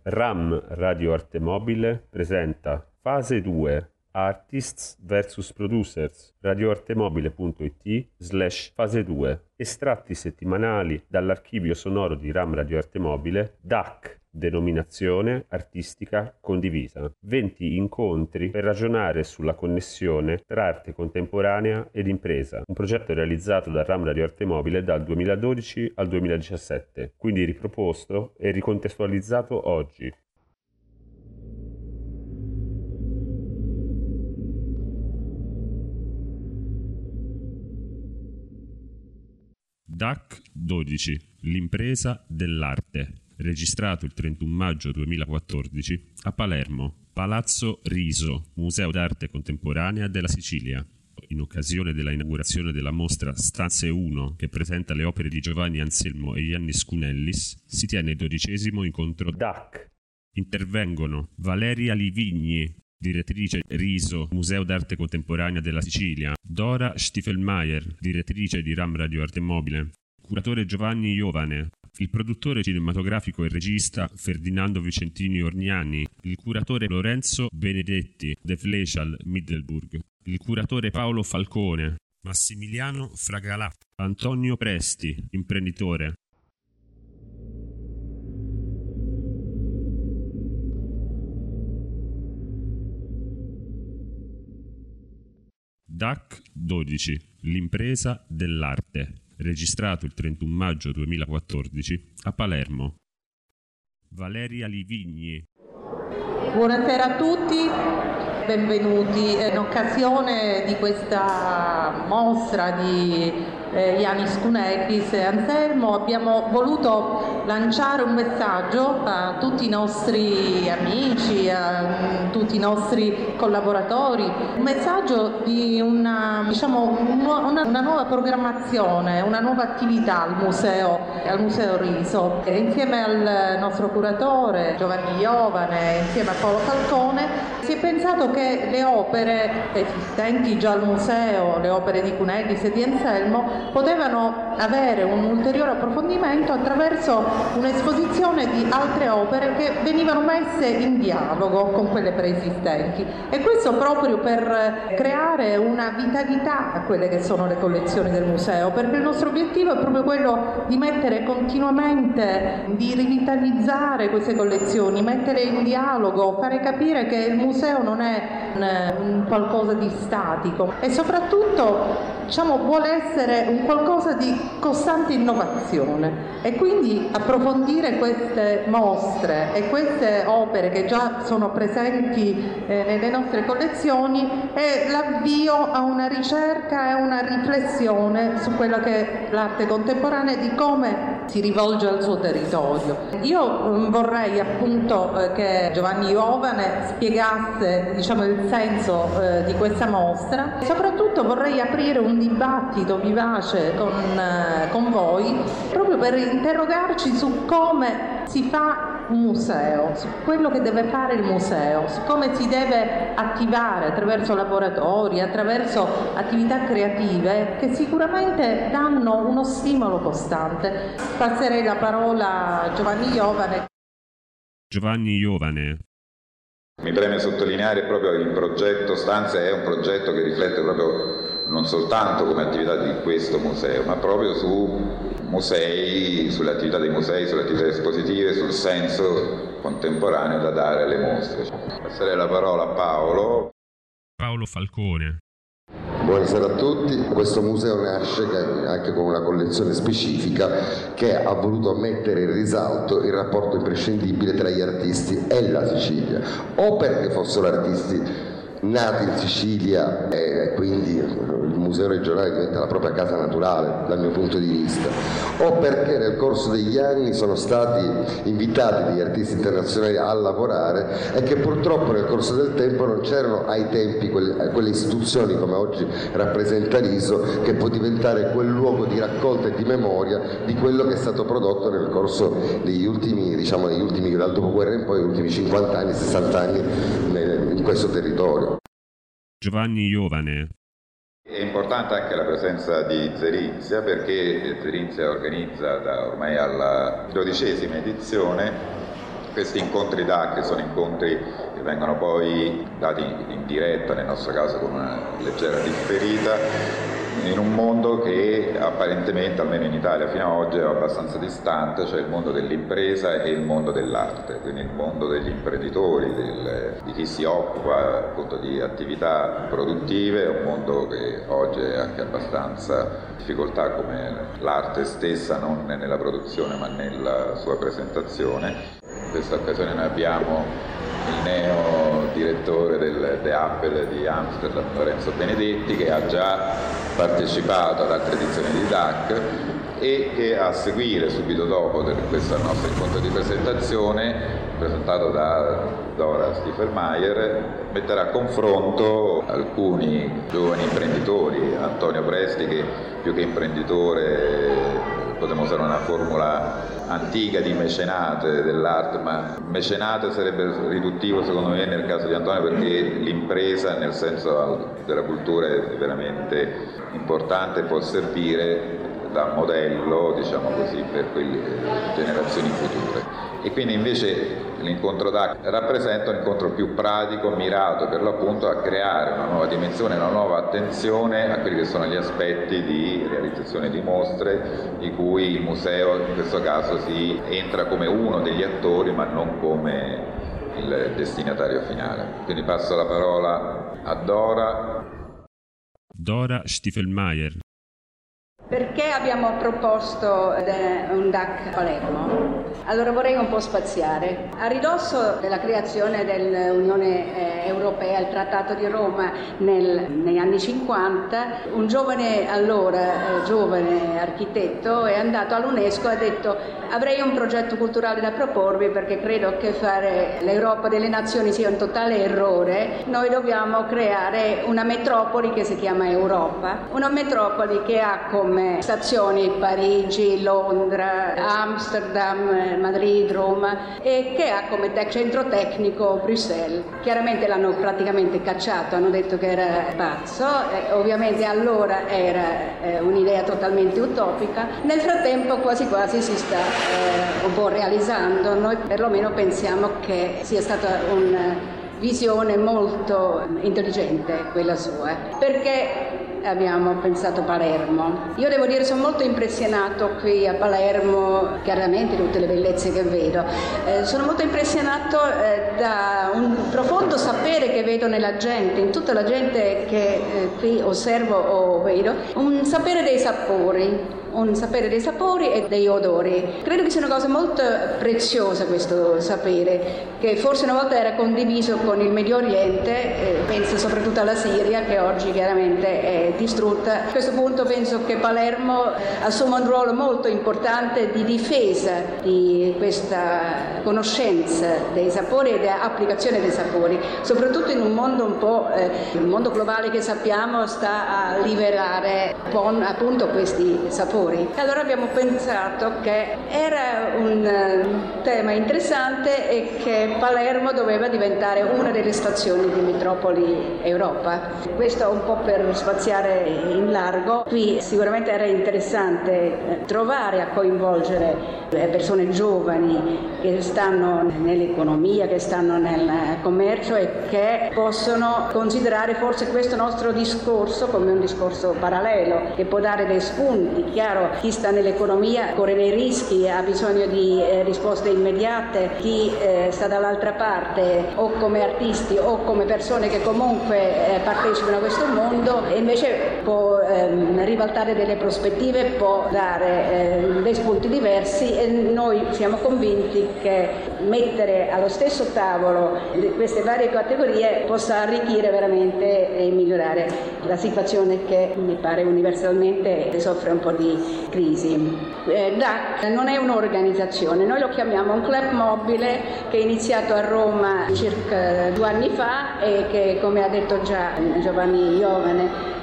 RAM Radio Arte Mobile presenta Fase 2 Artists vs Producers, radioartemobile.it/fase 2. Estratti settimanali dall'archivio sonoro di RAM Radio Arte Mobile, DAC, denominazione artistica condivisa. 20 incontri per ragionare sulla connessione tra arte contemporanea ed impresa. Un progetto realizzato da RAM Radio Arte Mobile dal 2012 al 2017, quindi riproposto e ricontestualizzato oggi. DAC 12, l'impresa dell'arte, registrato il 31 maggio 2014 a Palermo, Palazzo Riso, Museo d'Arte Contemporanea della Sicilia. In occasione della inaugurazione della mostra Stanze 1, che presenta le opere di Giovanni Anselmo e Iannis Kounellis, si tiene il 12° incontro DAC. Intervengono Valeria Livigni, direttrice Riso, Museo d'Arte Contemporanea della Sicilia, Dora Stiefelmeier, direttrice di RAM Radio Arte Mobile, curatore Giovanni Iovane, il produttore cinematografico e regista Ferdinando Vicentini Orniani, il curatore Lorenzo Benedetti, De Flechal Middelburg, il curatore Paolo Falcone, Massimiliano Fragalà, Antonio Presti, imprenditore. DAC 12, l'impresa dell'arte, registrato il 31 maggio 2014 a Palermo. Valeria Livigni. Buonasera a tutti, benvenuti. In occasione di questa mostra di Iannis Kounellis e Anselmo abbiamo voluto lanciare un messaggio a tutti i nostri amici, a tutti i nostri collaboratori, un messaggio di una nuova programmazione, una nuova attività al Museo Riso. E insieme al nostro curatore Giovanni Iovane, insieme a Paolo Falcone, si è pensato che le opere esistenti già al museo, le opere di Kounellis e di Anselmo, potevano avere un ulteriore approfondimento attraverso un'esposizione di altre opere che venivano messe in dialogo con quelle preesistenti, e questo proprio per creare una vitalità a quelle che sono le collezioni del museo, perché il nostro obiettivo è proprio quello di mettere continuamente, di rivitalizzare queste collezioni, mettere in dialogo, fare capire che il museo non è un qualcosa di statico e soprattutto vuole essere un qualcosa di costante innovazione, e quindi approfondire queste mostre e queste opere che già sono presenti nelle nostre collezioni è l'avvio a una ricerca e una riflessione su quella che è l'arte contemporanea e di come si rivolge al suo territorio. Io vorrei appunto che Giovanni Iovane spiegasse il senso di questa mostra, e soprattutto vorrei aprire un dibattito vivace con voi, proprio per interrogarci su come si fa un museo, su quello che deve fare il museo, su come si deve attivare attraverso laboratori, attraverso attività creative che sicuramente danno uno stimolo costante. Passerei la parola a Giovanni Iovane. Giovanni Iovane. Mi preme sottolineare proprio il progetto Stanze è un progetto che riflette proprio non soltanto come attività di questo museo, ma proprio su musei, sulle attività dei musei, sulle attività espositive, sul senso contemporaneo da dare alle mostre. Passerei la parola a Paolo Falcone. Buonasera a tutti. Questo museo nasce anche con una collezione specifica che ha voluto mettere in risalto il rapporto imprescindibile tra gli artisti e la Sicilia, o perché fossero artisti nati in Sicilia e quindi il museo regionale diventa la propria casa naturale dal mio punto di vista, o perché nel corso degli anni sono stati invitati degli artisti internazionali a lavorare e che purtroppo nel corso del tempo non c'erano ai tempi quelle istituzioni come oggi rappresenta Riso, che può diventare quel luogo di raccolta e di memoria di quello che è stato prodotto nel corso degli ultimi dal dopoguerra in poi, negli ultimi 50 anni, 60 anni in questo territorio. Giovanni Iovane. È importante anche la presenza di Zerizia, perché Zerizia organizza ormai alla 12ª edizione Questi incontri DAC sono incontri che vengono poi dati in diretta, nel nostro caso con una leggera differita, in un mondo che apparentemente, almeno in Italia fino ad oggi, è abbastanza distante, cioè il mondo dell'impresa e il mondo dell'arte, quindi il mondo degli imprenditori, di chi si occupa appunto di attività produttive, è un mondo che oggi è anche abbastanza difficoltà come l'arte stessa, non nella produzione ma nella sua presentazione. In questa occasione noi abbiamo il neo direttore The Apple di Amsterdam, Lorenzo Benedetti, che ha già partecipato ad altre edizioni di DAC e che a seguire, subito dopo questo nostro incontro di presentazione, presentato da Dora Stiefelmeier, metterà a confronto alcuni giovani imprenditori. Antonio Presti, che più che imprenditore, potremmo usare una formula antica di mecenate dell'arte, ma mecenate sarebbe riduttivo secondo me nel caso di Antonio, perché l'impresa nel senso della cultura è veramente importante, può servire da modello, diciamo così, per quelle generazioni future. E quindi invece l'incontro DAC rappresenta un incontro più pratico, mirato per l'appunto a creare una nuova dimensione, una nuova attenzione a quelli che sono gli aspetti di realizzazione di mostre, di cui il museo in questo caso si entra come uno degli attori ma non come il destinatario finale. Quindi passo la parola a Dora Stiefelmeier. Perché abbiamo proposto un DAC a Palermo? Allora vorrei un po' spaziare. A ridosso della creazione dell'Unione Europea, il Trattato di Roma negli anni 50, un giovane architetto è andato all'UNESCO e ha detto: avrei un progetto culturale da proporvi perché credo che fare l'Europa delle nazioni sia un totale errore. Noi dobbiamo creare una metropoli che si chiama Europa, una metropoli che ha come stazioni Parigi, Londra, Amsterdam, Madrid, Roma, e che ha come centro tecnico Bruxelles. Chiaramente l'hanno praticamente cacciato, hanno detto che era pazzo, ovviamente allora era un'idea totalmente utopica. Nel frattempo quasi quasi si sta un po' realizzando. Noi perlomeno pensiamo che sia stata una visione molto intelligente quella sua, perché abbiamo pensato Palermo. Io devo dire sono molto impressionato qui a Palermo, chiaramente tutte le bellezze che vedo. Sono molto impressionato da un profondo sapere che vedo nella gente, in tutta la gente che qui osservo o vedo, un sapere dei sapori e dei odori. Credo che sia una cosa molto preziosa questo sapere, che forse una volta era condiviso con il Medio Oriente, penso soprattutto alla Siria, che oggi chiaramente è distrutta. A questo punto penso che Palermo assuma un ruolo molto importante di difesa di questa conoscenza dei sapori e dell'applicazione dei sapori, soprattutto in un mondo il mondo globale che sappiamo sta a liberare con appunto questi sapori. Allora abbiamo pensato che era un tema interessante e che Palermo doveva diventare una delle stazioni di Metropoli Europa. Questo un po' per spaziare in largo. Qui sicuramente era interessante trovare a coinvolgere persone giovani che stanno nell'economia, che stanno nel commercio e che possono considerare forse questo nostro discorso come un discorso parallelo, che può dare dei spunti. Chiaro, chi sta nell'economia corre dei rischi, ha bisogno di risposte immediate, chi sta dall'altra parte o come artisti o come persone che comunque partecipano a questo mondo e invece può ribaltare delle prospettive, può dare dei spunti diversi, e noi siamo convinti che mettere allo stesso tavolo queste varie categorie possa arricchire veramente e migliorare la situazione che mi pare universalmente soffre un po' di crisi. DAC non è un'organizzazione, noi lo chiamiamo un club mobile che è iniziato a Roma circa 2 anni fa e che, come ha detto già Giovanni Iovane,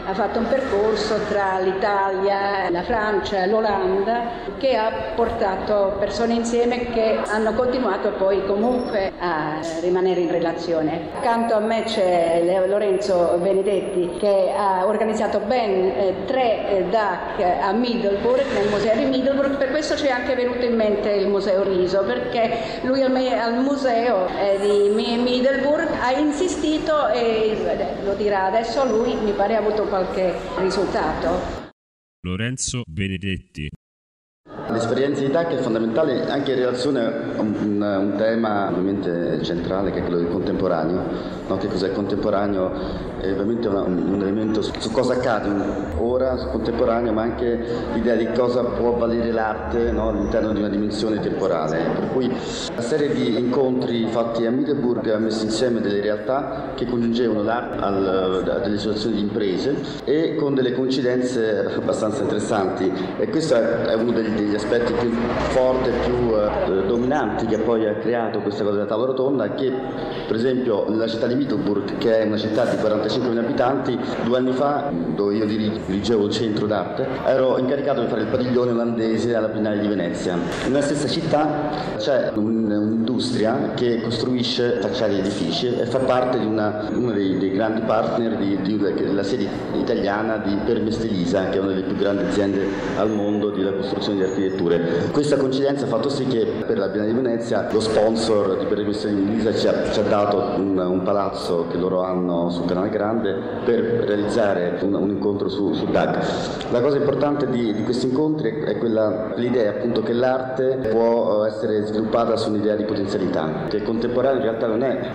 ha fatto un percorso tra l'Italia, la Francia e l'Olanda che ha portato persone insieme che hanno continuato poi comunque a rimanere in relazione. Accanto a me c'è Lorenzo Benedetti che ha organizzato ben 3 DAC a Middelburg, nel museo di Middelburg. Per questo ci è anche venuto in mente il Museo Riso, perché lui al museo di Middelburg ha insistito e lo dirà adesso lui, mi pare ha avuto qualche risultato. Lorenzo Benedetti. L'esperienza di DAC è fondamentale anche in relazione a un tema ovviamente centrale che è quello del contemporaneo, no? Che cos'è il contemporaneo? È ovviamente un elemento su cosa accade ora, sul contemporaneo, ma anche l'idea di cosa può valere l'arte, no? All'interno di una dimensione temporale. Per cui una serie di incontri fatti a Middelburg ha messo insieme delle realtà che congiungevano l'arte a delle situazioni di imprese e con delle coincidenze abbastanza interessanti, e questo è uno degli aspetti più forti e più dominanti che poi ha creato questa cosa della tavola rotonda, che per esempio nella città di Middelburg, che è una città di 45.000 abitanti, 2 anni fa, dove io dirigevo il centro d'arte, ero incaricato di fare il padiglione olandese alla Biennale di Venezia. Nella stessa città c'è un'industria che costruisce facciati edifici e fa parte di uno dei grandi partner della sede italiana di Permestelisa, che è una delle più grandi aziende al mondo della costruzione di architetture. Questa coincidenza ha fatto sì che per la Biennale di Venezia lo sponsor di Permestelisa ci ha dato un palazzo che loro hanno sul Canale Grande per realizzare un incontro su DAC. La cosa importante di questi incontri è l'idea appunto che l'arte può essere sviluppata su un'idea di potenzialità, che il contemporaneo in realtà non è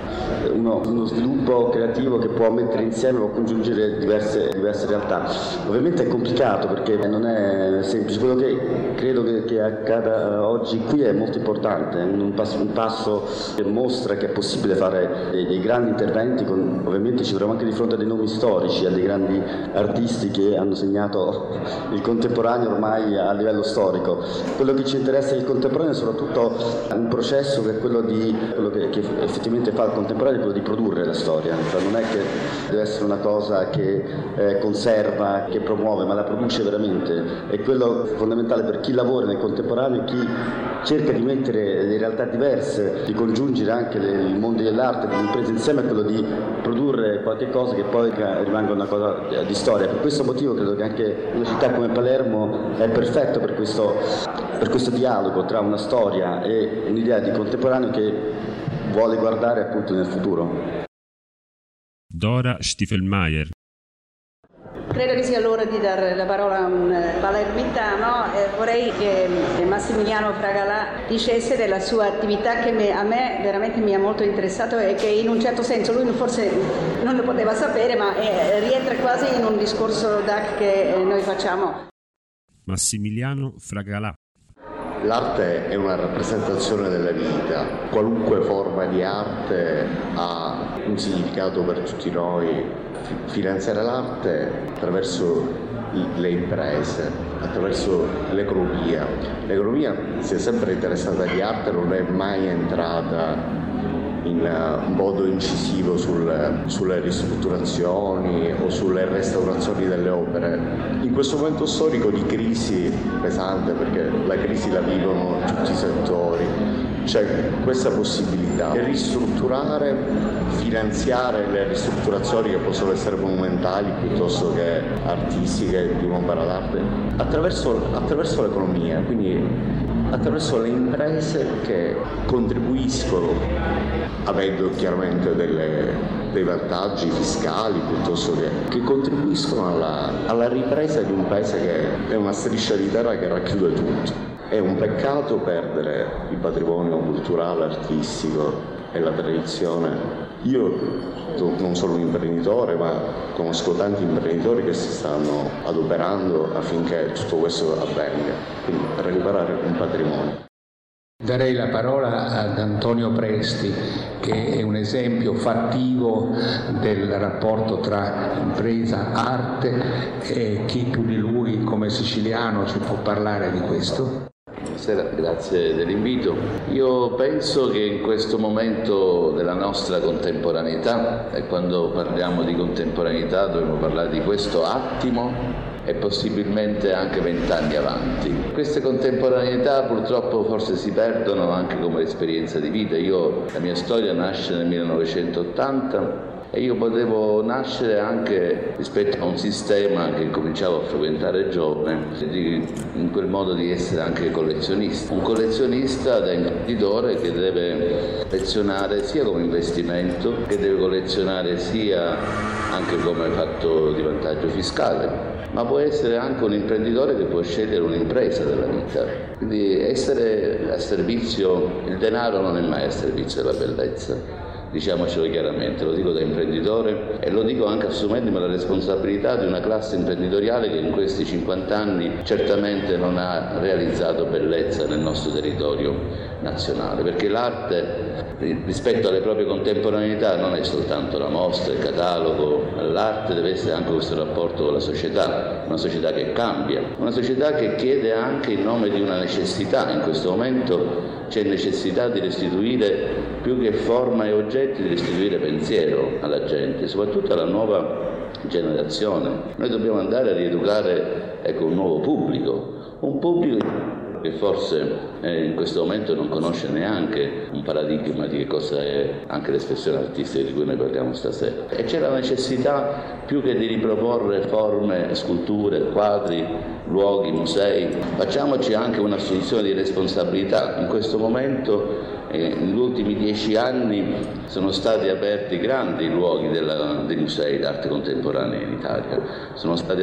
uno sviluppo creativo che può mettere insieme o congiungere diverse realtà. Ovviamente è complicato perché non è semplice. Quello che credo che accada oggi qui è molto importante, un passo che mostra che è possibile fare dei grandi interventi, ovviamente ci troviamo anche di fronte a dei nomi storici, a dei grandi artisti che hanno segnato il contemporaneo ormai a livello storico. Quello che ci interessa del contemporaneo è soprattutto un processo che è quello che effettivamente fa il contemporaneo, è quello di produrre la storia, cioè non è che deve essere una cosa che conserva, che promuove, ma la produce veramente. È quello fondamentale per chi lavora nel contemporaneo, chi cerca di mettere le realtà diverse, di congiungere anche i mondi dell'arte, delle imprese insieme, a quello di produrre qualche cosa che poi rimanga una cosa di storia. Per questo motivo credo che anche una città come Palermo è perfetta per questo dialogo tra una storia e un'idea di contemporaneo che vuole guardare appunto nel futuro. Dora Stiefelmeier. Credo che sia l'ora di dare la parola a un palermitano. Vorrei che Massimiliano Fragalà dicesse della sua attività che a me veramente mi ha molto interessato e che in un certo senso lui forse non lo poteva sapere, ma rientra quasi in un discorso DAC che noi facciamo. Massimiliano Fragalà. L'arte è una rappresentazione della vita, qualunque forma di arte ha un significato per tutti noi. Finanziare l'arte attraverso le imprese, attraverso l'economia. L'economia si è sempre interessata di arte, non è mai entrata in modo incisivo sulle ristrutturazioni o sulle restaurazioni delle opere. In questo momento storico di crisi pesante, perché la crisi la vivono tutti i settori, c'è questa possibilità di ristrutturare, finanziare le ristrutturazioni che possono essere monumentali piuttosto che artistiche di un'opera d'arte attraverso l'economia, quindi attraverso le imprese che contribuiscono, avendo chiaramente dei vantaggi fiscali piuttosto che contribuiscono alla ripresa di un paese che è una striscia di terra che racchiude tutto. È un peccato perdere il patrimonio culturale, artistico e la tradizione. Io non sono un imprenditore, ma conosco tanti imprenditori che si stanno adoperando affinché tutto questo avvenga, quindi per recuperare un patrimonio. Darei la parola ad Antonio Presti, che è un esempio fattivo del rapporto tra impresa, arte, e chi più di lui come siciliano ci può parlare di questo? Sì, buonasera, grazie dell'invito. Io penso che in questo momento della nostra contemporaneità, e quando parliamo di contemporaneità dovremmo parlare di questo attimo e possibilmente anche 20 anni avanti. Queste contemporaneità purtroppo forse si perdono anche come esperienza di vita. La mia storia nasce nel 1980 e io potevo nascere anche rispetto a un sistema che cominciavo a frequentare giovane, in quel modo di essere anche collezionista. Un collezionista da imprenditore che deve collezionare sia come investimento, che deve collezionare sia anche come fatto di vantaggio fiscale, ma può essere anche un imprenditore che può scegliere un'impresa della vita. Quindi essere a servizio, il denaro non è mai a servizio della bellezza. Diciamocelo chiaramente, lo dico da imprenditore e lo dico anche assumendomi la responsabilità di una classe imprenditoriale che in questi 50 anni certamente non ha realizzato bellezza nel nostro territorio nazionale, perché l'arte rispetto alle proprie contemporaneità non è soltanto la mostra, il catalogo, l'arte deve essere anche questo rapporto con la società, una società che cambia, una società che chiede anche in nome di una necessità. In questo momento c'è necessità di restituire più che forma e oggetti, di restituire pensiero alla gente, soprattutto alla nuova generazione. Noi dobbiamo andare a rieducare un nuovo pubblico, un pubblico che forse in questo momento non conosce neanche un paradigma di che cosa è anche l'espressione artistica di cui noi parliamo stasera. E c'è la necessità più che di riproporre forme, sculture, quadri, luoghi, musei, facciamoci anche un'assunzione di responsabilità. In questo momento, negli ultimi 10 anni, sono stati aperti grandi luoghi dei musei d'arte contemporanea in Italia, sono stati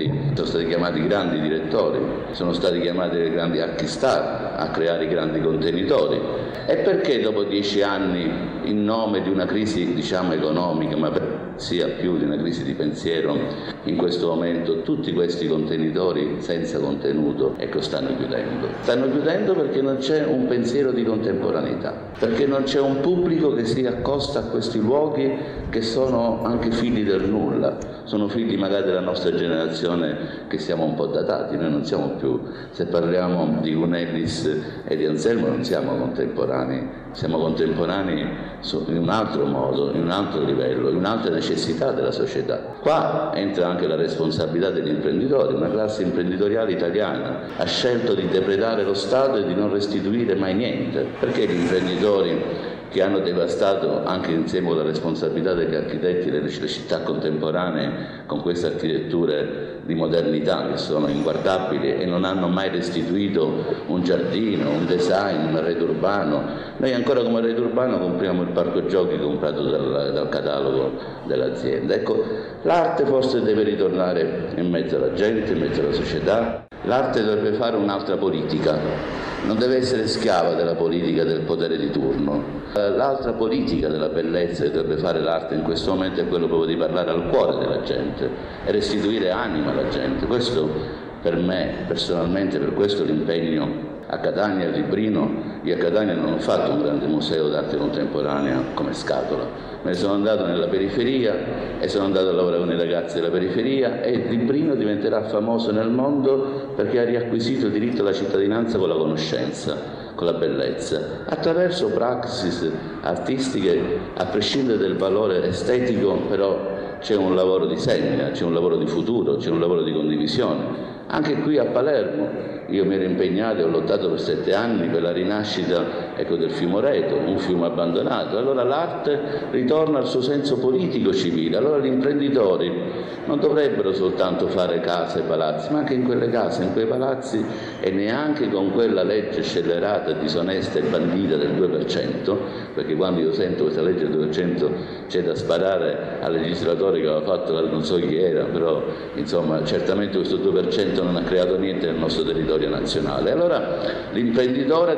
chiamati grandi direttori, sono stati chiamati grandi archistar a creare i grandi contenitori. E perché dopo 10 anni, in nome di una crisi economica, ma sia più di una crisi di pensiero, in questo momento tutti questi contenitori senza contenuto stanno chiudendo? Stanno chiudendo perché non c'è un pensiero di contemporaneità, perché non c'è un pubblico che si accosta a questi luoghi che sono anche figli del nulla, sono figli magari della nostra generazione che siamo un po' datati. Noi non siamo più, se parliamo di Cunellis e di Anselmo, non siamo contemporanei, siamo contemporanei in un altro modo, in un altro livello, in un'altra necessità della società. Qua entra anche la responsabilità degli imprenditori. Una classe imprenditoriale italiana ha scelto di depredare lo Stato e di non restituire mai niente. Perché gli imprenditori che hanno devastato, anche insieme alla responsabilità degli architetti, le città contemporanee con queste architetture di modernità che sono inguardabili e non hanno mai restituito un giardino, un design, un arredo urbano. Noi ancora come arredo urbano compriamo il parco giochi comprato dal catalogo dell'azienda. Ecco, l'arte forse deve ritornare in mezzo alla gente, in mezzo alla società. L'arte dovrebbe fare un'altra politica, non deve essere schiava della politica del potere di turno. L'altra politica della bellezza che dovrebbe fare l'arte in questo momento è quello proprio di parlare al cuore della gente e restituire anima alla gente. Questo per me, personalmente, per questo l'impegno a Catania e a Librino. Io a Catania non ho fatto un grande museo d'arte contemporanea come scatola, me ne sono andato nella periferia e sono andato a lavorare con i ragazzi della periferia, e Librino diventerà famoso nel mondo perché ha riacquisito il diritto alla cittadinanza con la conoscenza, con la bellezza, attraverso praxis artistiche, a prescindere del valore estetico, però c'è un lavoro di semina, c'è un lavoro di futuro, c'è un lavoro di condivisione. Anche qui a Palermo io mi ero impegnato e ho lottato per 7 anni per la rinascita del fiume Oreto, un fiume abbandonato. Allora l'arte ritorna al suo senso politico civile. Allora gli imprenditori non dovrebbero soltanto fare case e palazzi, ma anche in quelle case, in quei palazzi, e neanche con quella legge scellerata, disonesta e bandita del 2%, perché quando io sento questa legge del 2% c'è da sparare al legislatore che aveva fatto, non so chi era, però insomma certamente questo 2% non ha creato niente nel nostro territorio nazionale. Allora l'imprenditore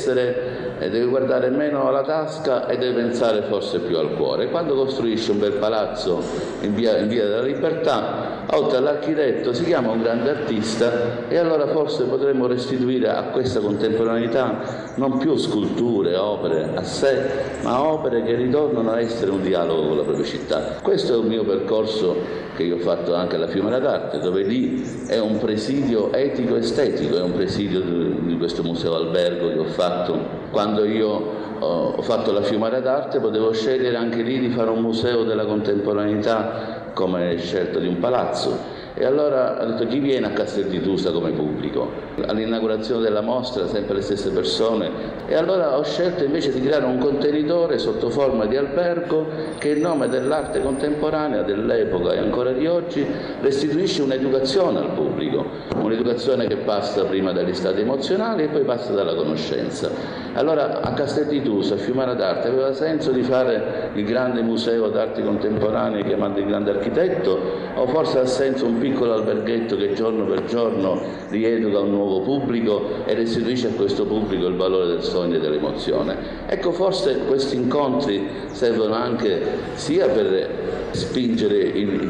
deve guardare meno alla tasca e deve pensare forse più al cuore. Quando costruisce un bel palazzo in via della Libertà, oltre all'architetto si chiama un grande artista, e allora forse potremmo restituire a questa contemporaneità non più sculture, opere a sé, ma opere che ritornano a essere un dialogo con la propria città. Questo è un mio percorso che io ho fatto anche alla Fiumara d'Arte, dove lì è un presidio etico-estetico, è un presidio di questo museo albergo che ho fatto. Quando io ho fatto la Fiumara d'Arte potevo scegliere anche lì di fare un museo della contemporaneità come scelta di un palazzo. E allora ho detto: chi viene a Castel di Tusa come pubblico? All'inaugurazione della mostra sempre le stesse persone, e allora ho scelto invece di creare un contenitore sotto forma di albergo che in nome dell'arte contemporanea dell'epoca e ancora di oggi restituisce un'educazione al pubblico, un'educazione che passa prima dagli stati emozionali e poi passa dalla conoscenza. Allora a Castel di Tusa, a Fiumara d'Arte, aveva senso di fare il grande museo d'arte contemporanea chiamato il grande architetto, o forse ha senso un piccolo alberghetto che giorno per giorno rieduca un nuovo pubblico e restituisce a questo pubblico il valore del sogno e dell'emozione? Ecco, forse questi incontri servono anche sia per spingere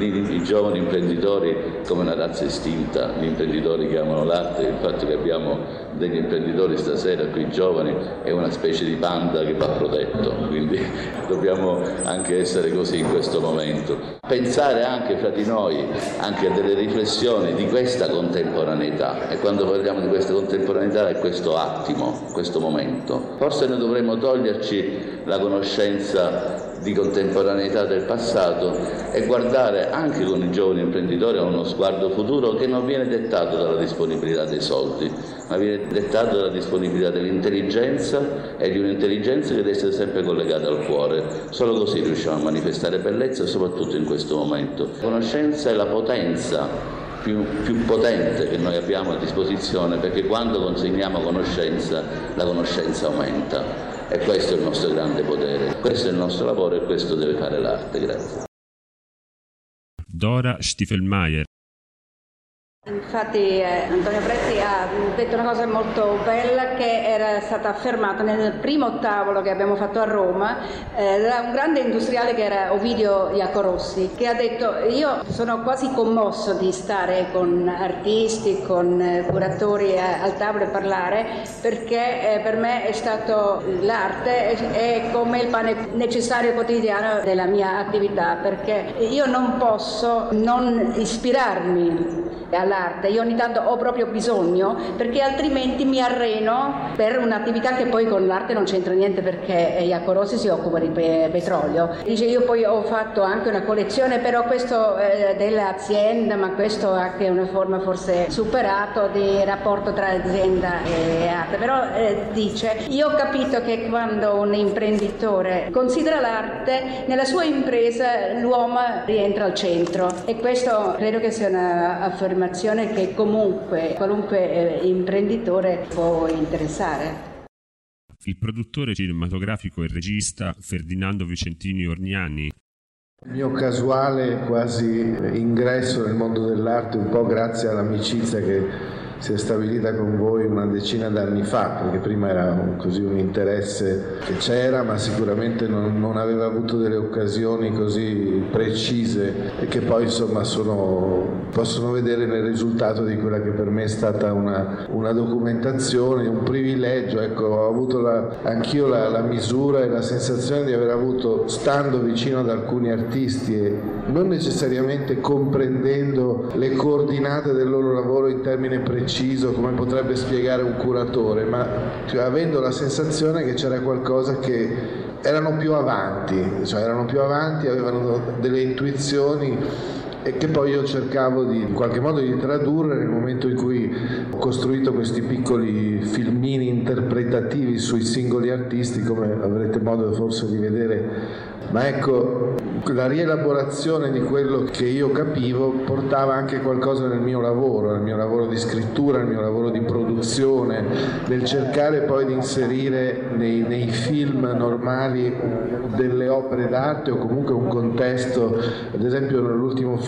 i giovani imprenditori come una razza estinta, gli imprenditori che amano l'arte. Il fatto che abbiamo degli imprenditori stasera qui giovani è una specie di panda che va protetto, quindi dobbiamo anche essere così in questo momento. Pensare anche fra di noi anche a delle riflessioni di questa contemporaneità, e quando parliamo di questa contemporaneità è questo attimo, questo momento. Forse noi dovremmo toglierci la conoscenza di contemporaneità del passato e guardare anche con i giovani imprenditori a uno sguardo futuro che non viene dettato dalla disponibilità dei soldi, ma viene dettato dalla disponibilità dell'intelligenza, e di un'intelligenza che deve essere sempre collegata al cuore. Solo così riusciamo a manifestare bellezza, soprattutto in questo momento. La conoscenza è la potenza più potente che noi abbiamo a disposizione, perché quando consegniamo conoscenza, la conoscenza aumenta. E questo è il nostro grande potere, questo è il nostro lavoro e questo deve fare l'arte. Grazie. Dora Stiefelmeier. Infatti Antonio Presti ha detto una cosa molto bella che era stata affermata nel primo tavolo che abbiamo fatto a Roma da un grande industriale che era Ovidio Iacorossi, che ha detto: io sono quasi commosso di stare con artisti, con curatori al tavolo e parlare, perché per me è stato l'arte è come il pane necessario quotidiano della mia attività, perché io non posso non ispirarmi all'arte. Io ogni tanto ho proprio bisogno, perché altrimenti mi arreno per un'attività che poi con l'arte non c'entra niente, perché Iacorossi si occupa di petrolio. Dice: io poi ho fatto anche una collezione, però questo dell'azienda, ma questo ha anche una forma forse superato di rapporto tra azienda e arte. Però dice: io ho capito che quando un imprenditore considera l'arte nella sua impresa, l'uomo rientra al centro, e questo credo che sia un'affermazione che comunque qualunque imprenditore può interessare. Il produttore cinematografico e regista Ferdinando Vicentini Orgnani. Il mio casuale quasi ingresso nel mondo dell'arte, un po' grazie all'amicizia che si è stabilita con voi una decina d'anni fa, perché prima era un interesse che c'era, ma sicuramente non aveva avuto delle occasioni così precise, e che poi insomma possono vedere nel risultato di quella che per me è stata una documentazione, un privilegio. Ecco, ho avuto anch'io la misura e la sensazione di aver avuto, stando vicino ad alcuni artisti e non necessariamente comprendendo le coordinate del loro lavoro in termini preciso come potrebbe spiegare un curatore, ma avendo la sensazione che c'era qualcosa che erano più avanti, avevano delle intuizioni, e che poi io cercavo in qualche modo di tradurre nel momento in cui ho costruito questi piccoli filmini interpretativi sui singoli artisti, come avrete modo forse di vedere. Ma ecco, la rielaborazione di quello che io capivo portava anche qualcosa nel mio lavoro di scrittura, nel mio lavoro di produzione, nel cercare poi di inserire nei film normali delle opere d'arte o comunque un contesto. Ad esempio nell'ultimo film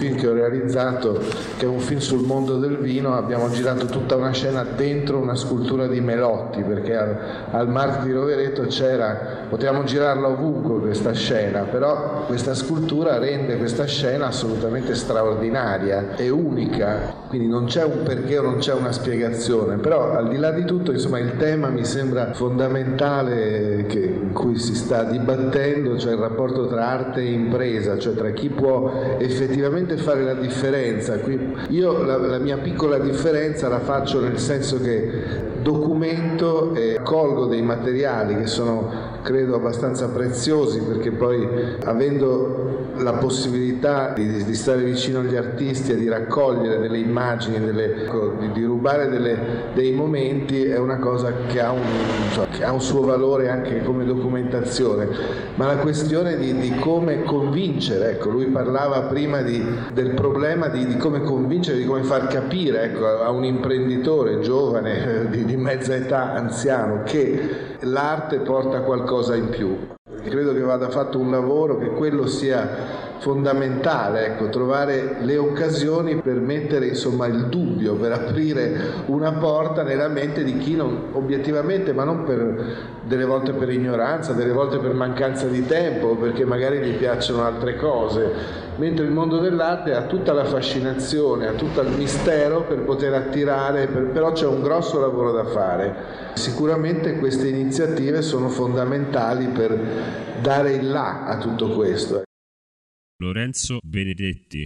film che ho realizzato, che è un film sul mondo del vino, abbiamo girato tutta una scena dentro una scultura di Melotti, perché al Marte di Rovereto potevamo girarla ovunque questa scena, però questa scultura rende questa scena assolutamente straordinaria e unica, quindi non c'è un perché o non c'è una spiegazione, però al di là di tutto, insomma, il tema mi sembra fondamentale in cui si sta dibattendo, cioè il rapporto tra arte e impresa, cioè tra chi può effettivamente fare la differenza. Qui io la mia piccola differenza la faccio nel senso che documento e raccolgo dei materiali che sono, credo, abbastanza preziosi, perché poi, avendo la possibilità di stare vicino agli artisti e di raccogliere delle immagini, di rubare dei momenti, è una cosa che ha un suo valore anche come documentazione. Ma la questione di come convincere, ecco, lui parlava prima del problema di come convincere, di come far capire, ecco, a un imprenditore giovane, di mezza età, anziano, che l'arte porta qualcosa in più. Credo che vada fatto un lavoro, che quello sia fondamentale, ecco, trovare le occasioni per mettere, insomma, il dubbio, per aprire una porta nella mente di chi non, obiettivamente, ma non delle volte per ignoranza, delle volte per mancanza di tempo, perché magari gli piacciono altre cose, mentre il mondo dell'arte ha tutta la fascinazione, ha tutto il mistero per poter attirare, però c'è un grosso lavoro da fare. Sicuramente queste iniziative sono fondamentali per dare il là a tutto questo. Lorenzo Benedetti.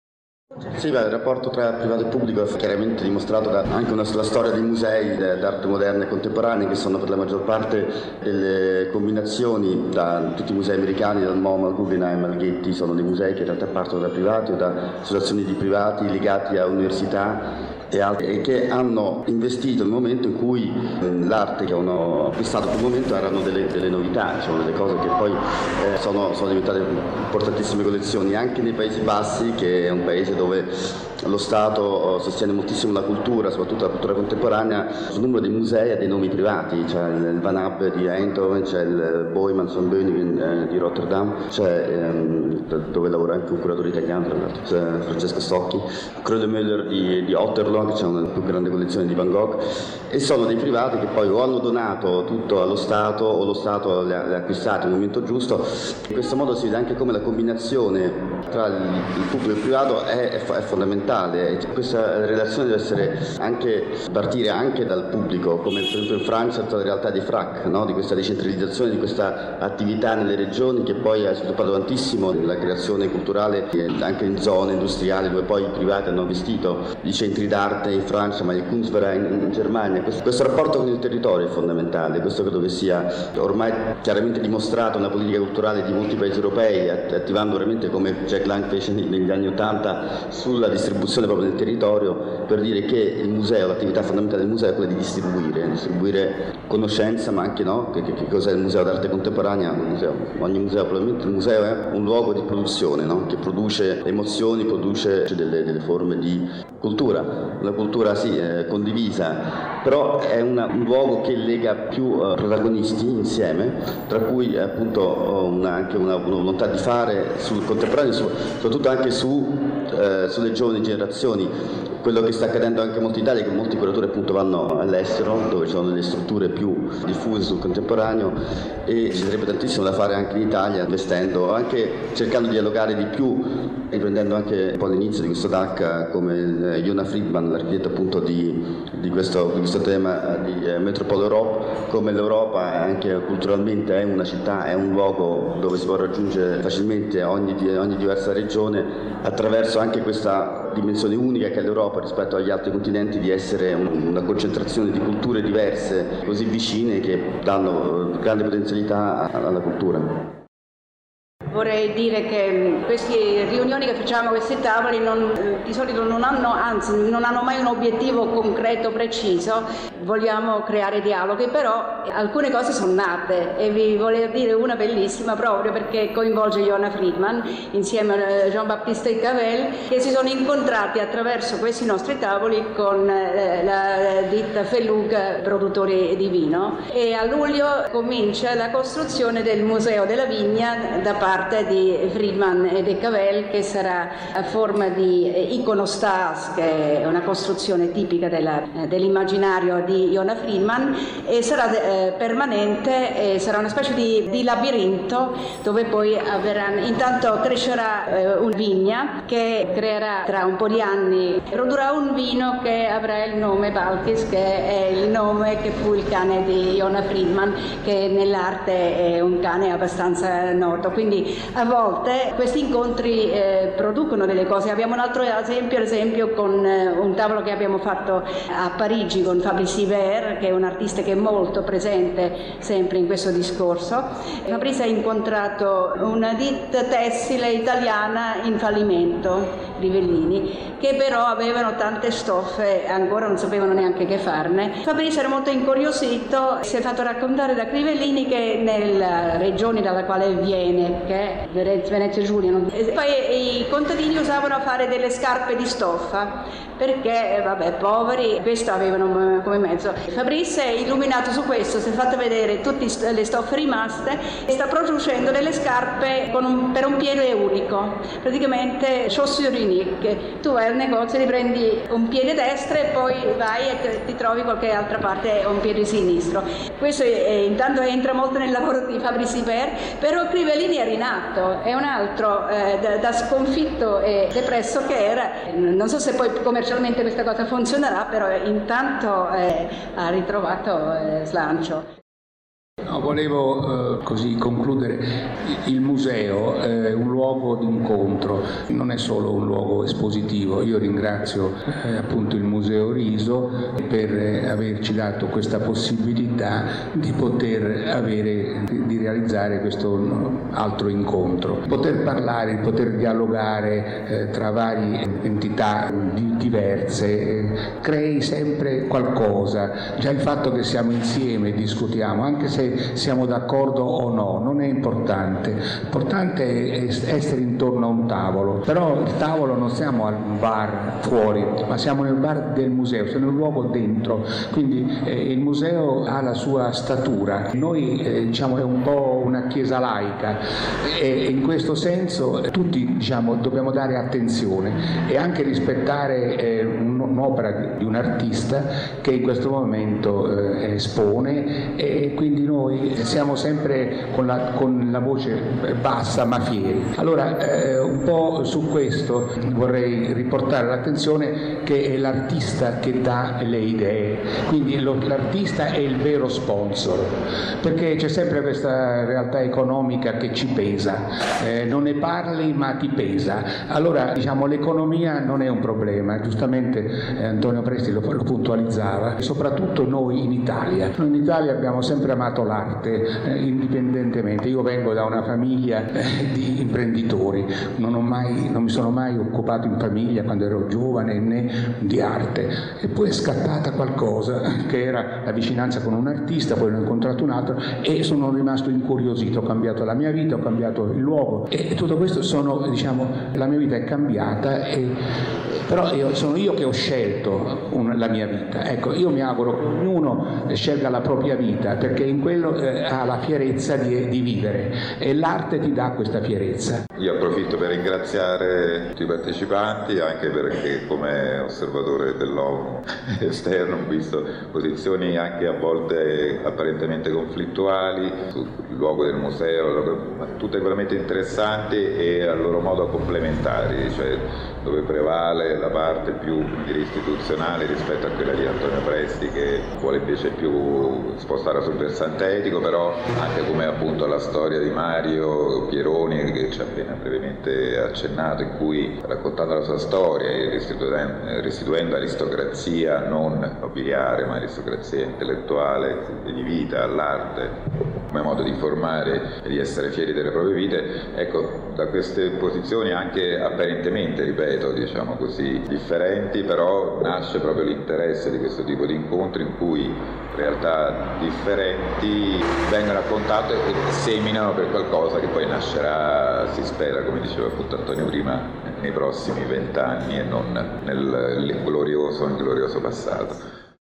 Sì, il rapporto tra privato e pubblico è chiaramente dimostrato anche la storia dei musei d'arte moderna e contemporanea, che sono per la maggior parte delle combinazioni da tutti i musei americani, dal MoMA al Guggenheim al Getty. Sono dei musei che in realtà partono da privati o da associazioni di privati legati a università e altri, e che hanno investito nel momento in cui l'arte che hanno acquistato in quel momento erano delle novità, diciamo, delle cose che poi sono diventate importantissime collezioni. Anche nei Paesi Bassi, che è un paese dove lo Stato sostiene moltissimo la cultura, soprattutto la cultura contemporanea, sul numero dei musei ha dei nomi privati, c'è il Van Abbe di Eindhoven, c'è il Boijmans van Beuningen di Rotterdam, c'è dove lavora anche un curatore italiano, tra l'altro, Francesco Stocchi, Kröller-Müller di Otterlo, che c'è una più grande collezione di Van Gogh, e sono dei privati che poi o hanno donato tutto allo Stato o lo Stato le ha acquistate nel momento giusto. In questo modo si vede anche come la combinazione tra il pubblico e il privato è fondamentale. Questa relazione deve partire anche dal pubblico, come per esempio in Francia c'è la realtà dei FRAC, no? Di questa decentralizzazione, di questa attività nelle regioni che poi ha sviluppato tantissimo la creazione culturale anche in zone industriali, dove poi i privati hanno investito i centri d'arte in Francia, ma il Kunstverein in Germania. Questo rapporto con il territorio è fondamentale, questo credo che sia ormai chiaramente dimostrato nella politica culturale di molti paesi europei, attivando veramente, come Jack Lang fece negli anni '80, sulla distribuzione proprio del territorio, per dire che il museo, l'attività fondamentale del museo è quella di distribuire conoscenza, ma anche no, che cos'è il museo d'arte contemporanea. Ogni museo, probabilmente il museo è un luogo di produzione, no? Che produce emozioni, produce delle forme di cultura, una cultura sì, condivisa, però è un luogo che lega più protagonisti insieme, tra cui appunto anche una volontà di fare sul contemporaneo, soprattutto anche sulle giovani generazioni. Quello che sta accadendo anche molto in Italia è che molti curatori appunto vanno all'estero, dove ci sono delle strutture più diffuse sul contemporaneo, e ci sarebbe tantissimo da fare anche in Italia, investendo, anche cercando di dialogare di più, riprendendo anche un po' l'inizio di questo DAC, come Jona Friedman, l'architetto appunto di questo tema di Metropole Europe, come l'Europa anche culturalmente è una città, è un luogo dove si può raggiungere facilmente ogni diversa regione, attraverso anche questa dimensione unica che è l'Europa rispetto agli altri continenti, di essere una concentrazione di culture diverse, così vicine, che danno grande potenzialità alla cultura. Vorrei dire che queste riunioni che facciamo, questi tavoli, di solito non hanno mai un obiettivo concreto, preciso. vogliamo creare dialoghi, però alcune cose sono nate e vi volevo dire una bellissima proprio perché coinvolge Yona Friedman insieme a Jean-Baptiste Cavel, che si sono incontrati attraverso questi nostri tavoli con la ditta Felluga, produttori di vino, e a luglio comincia la costruzione del Museo della Vigna da parte di Friedman e De Cavel, che sarà a forma di iconostas, che è una costruzione tipica dell'immaginario di Yona Friedman, e sarà permanente, e sarà una specie di labirinto dove poi intanto crescerà una vigna che creerà tra un po' di anni, produrrà un vino che avrà il nome Balkis, che è il nome che fu il cane di Yona Friedman, che nell'arte è un cane abbastanza noto. Quindi a volte questi incontri producono delle cose. Abbiamo un altro esempio, ad esempio con un tavolo che abbiamo fatto a Parigi con Fabrice Hiver, che è un artista che è molto presente sempre in questo discorso. Fabrice ha incontrato una ditta tessile italiana in fallimento, Rivellini, che però avevano tante stoffe, ancora non sapevano neanche che farne. Fabrice era molto incuriosito, si è fatto raccontare da Crivellini che nella regione dalla quale viene, che è Venezia Giulia, poi i contadini usavano a fare delle scarpe di stoffa perché, poveri, questo avevano come mezzo. Fabrice è illuminato su questo, si è fatto vedere tutte le stoffe rimaste e sta producendo delle scarpe per un piede unico, praticamente chaussure unique. Tu vai al negozio, ti prendi un piede destro e poi vai e ti trovi qualche altra parte un piede sinistro. Questo intanto entra molto nel lavoro di Fabrice Hiver, però Crivellini è rinato, è un altro da sconfitto e depresso che era. Non so se poi commercialmente questa cosa funzionerà, però intanto ha ritrovato slancio. No, volevo così concludere. Il museo è un luogo di incontro, non è solo un luogo espositivo. Io ringrazio appunto il Museo Riso per averci dato questa possibilità di poter di realizzare questo altro incontro, poter parlare, poter dialogare tra varie entità diverse, crei sempre qualcosa. Già il fatto che siamo insieme e discutiamo, anche se siamo d'accordo o no, non è importante. L'importante è essere intorno a un tavolo. Però il tavolo non siamo al bar fuori, ma siamo nel bar del museo, siamo nel luogo dentro. Quindi il museo ha la sua statura. Noi diciamo è un po' una chiesa laica e in questo senso tutti dobbiamo dare attenzione e anche rispettare un'opera di un artista che in questo momento espone, e quindi noi siamo sempre con la voce bassa ma fieri. Allora un po' su questo vorrei riportare l'attenzione, che è l'artista che dà le idee, quindi l'artista è il vero sponsor, perché c'è sempre questa realtà economica che ci pesa, non ne parli ma ti pesa. Allora l'economia non è un problema, giustamente Antonio Presti lo puntualizzava, soprattutto noi in Italia. Noi in Italia abbiamo sempre amato l'arte, indipendentemente. Io vengo da una famiglia di imprenditori, non mi sono mai occupato in famiglia quando ero giovane né di arte, e poi è scattata qualcosa che era la vicinanza con un artista, poi ne ho incontrato un altro e sono rimasto incuriosito, ho cambiato la mia vita, ho cambiato il luogo e tutto questo la mia vita è cambiata, però sono io che ho scelto la mia vita. Ecco, io mi auguro che ognuno scelga la propria vita, perché in quello ha la fierezza di vivere, e l'arte ti dà questa fierezza. Io approfitto per ringraziare tutti i partecipanti, anche perché come osservatore dell'ONU esterno ho visto posizioni anche a volte apparentemente conflittuali sul luogo del museo, ma tutte veramente interessanti e a loro modo complementari, cioè dove prevale la parte più istituzionale rispetto a quella di Antonio Presti, che vuole invece più spostare sul versante etico, però anche come appunto la storia di Mario Pieroni, che ci ha appena brevemente accennato, in cui raccontando la sua storia e restituendo aristocrazia non nobiliare ma aristocrazia intellettuale e di vita all'arte come modo di formare e di essere fieri delle proprie vite, ecco, da queste posizioni anche apparentemente, ripeto, diciamo così, differenti, però nasce proprio l'interesse di questo tipo di incontri in cui realtà differenti vengono a contatto e seminano per qualcosa che poi nascerà, si spera, come diceva appunto Antonio prima, nei prossimi 20 anni e non nel glorioso passato.